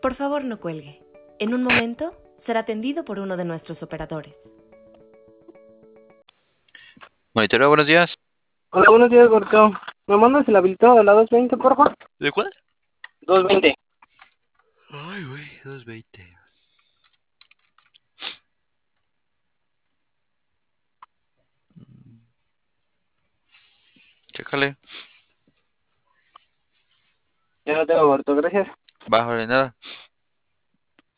Por favor, no cuelgue. En un momento será atendido por uno de nuestros operadores. Monitoreo, buenos días. Hola, buenos días, Gorka. ¿Me mandas el habilitado de la 220, por favor? ¿De cuál? 220. Ay, güey, 220. Chécale. Ya no tengo, Gorka, gracias. Bajo de nada.